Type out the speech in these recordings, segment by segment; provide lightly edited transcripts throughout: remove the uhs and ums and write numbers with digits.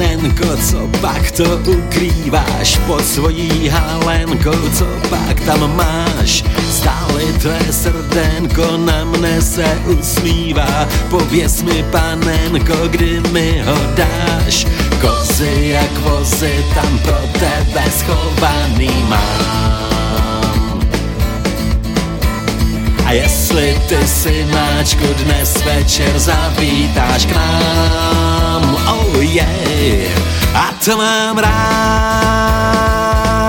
panenko, co pak to ukrýváš pod svojí halenkou, co pak tam máš? Stále tvé srdenko na mne se usmívá, pověz mi panenko, kdy mi ho dáš. Kozy jak vozy tam pro tebe schovaný mám. A jestli ty synáčku dnes večer zavítáš k nám, oh yeah, a to mám rád.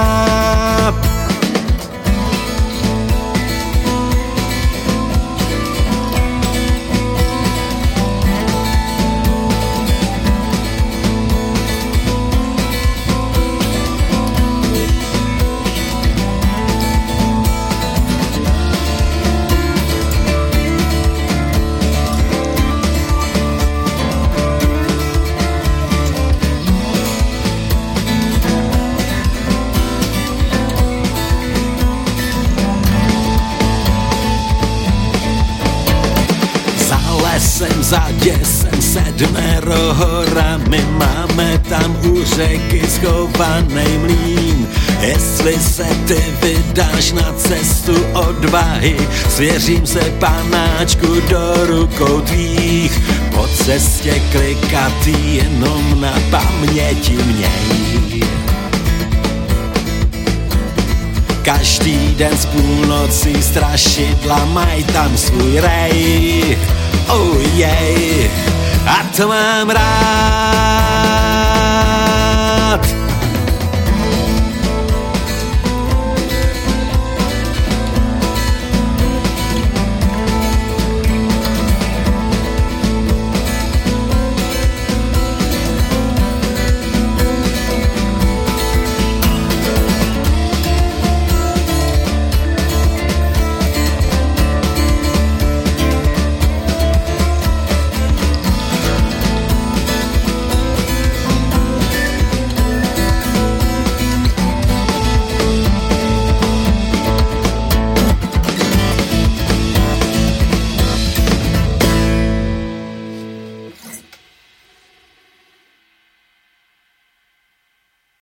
Lesem za děsem 7 horami, máme tam u řeky schovanej mlýn. Jestli se ty vydáš na cestu odvahy, svěřím se panáčku do rukou tvých. Po cestě klikatý jenom na paměti měj. Každý den z půlnocí strašidla mají tam svůj rej. Oh yeah, a to mám rád.